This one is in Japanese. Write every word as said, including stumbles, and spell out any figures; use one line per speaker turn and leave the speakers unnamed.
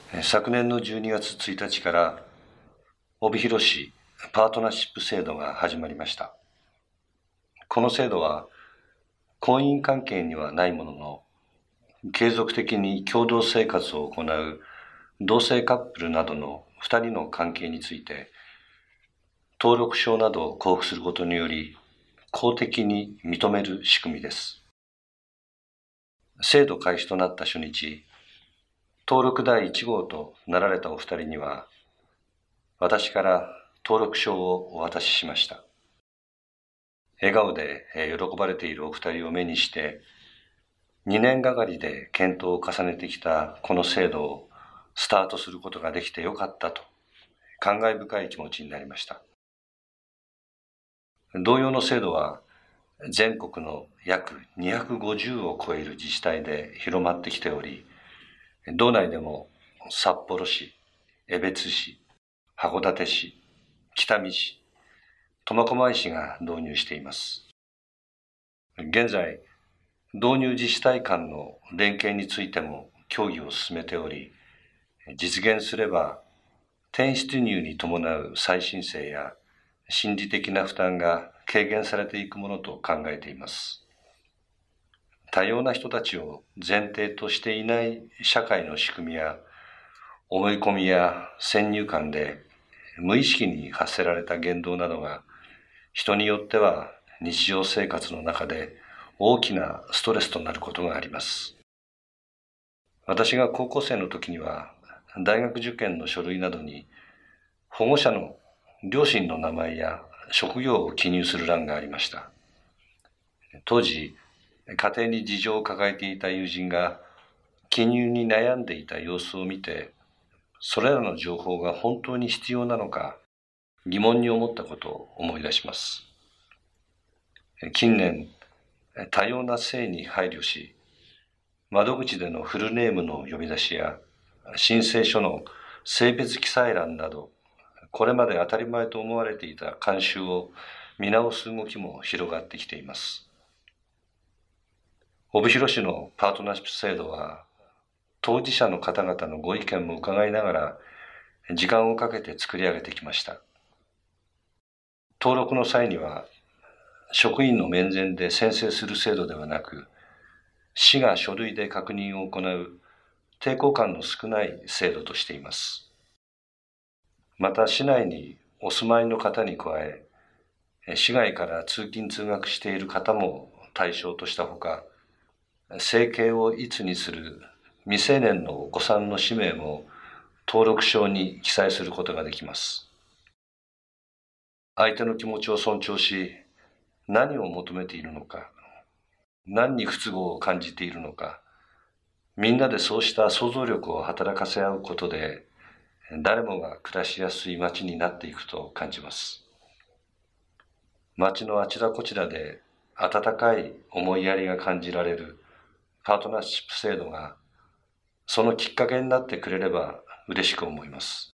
昨年のじゅうにがつついたちから帯広市パートナーシップ制度が始まりました。この制度は婚姻関係にはないものの、継続的に共同生活を行う同性カップルなどのふたりの関係について、登録証などを交付することにより公的に認める仕組みです。制度開始となった初日、登録だいいち号となられたお二人には、私から登録証をお渡ししました。笑顔で喜ばれているお二人を目にして、にねんがかりで検討を重ねてきたこの制度をスタートすることができてよかったと、感慨深い気持ちになりました。同様の制度は、全国の約にひゃくごじゅうを超える自治体で広まってきており、道内でも札幌市、江別市、函館市、北見市、苫小牧市が導入しています。現在、導入自治体間の連携についても協議を進めており、実現すれば転出入に伴う再申請や心理的な負担が軽減されていくものと考えています。多様な人たちを前提としていない社会の仕組みや思い込みや先入観で無意識に発せられた言動などが人によっては日常生活の中で大きなストレスとなることがあります。私が高校生の時には大学受験の書類などに保護者の両親の名前や職業を記入する欄がありました。当時、家庭に事情を抱えていた友人が記入に悩んでいた様子を見て、それらの情報が本当に必要なのか疑問に思ったことを思い出します。近年、多様な性に配慮し、窓口でのフルネームの呼び出しや申請書の性別記載欄など、これまで当たり前と思われていた慣習を見直す動きも広がってきています。帯広市のパートナーシップ制度は、当事者の方々のご意見も伺いながら、時間をかけて作り上げてきました。登録の際には、職員の面前で宣誓する制度ではなく、市が書類で確認を行う抵抗感の少ない制度としています。また、市内にお住まいの方に加え、市外から通勤通学している方も対象としたほか、生計をいつにする未成年のお子さんの氏名も登録証に記載することができます。相手の気持ちを尊重し、何を求めているのか、何に不都合を感じているのか、みんなでそうした想像力を働かせ合うことで、誰もが暮らしやすい街になっていくと感じます。街のあちらこちらで温かい思いやりが感じられるパートナーシップ制度が、そのきっかけになってくれれば嬉しく思います。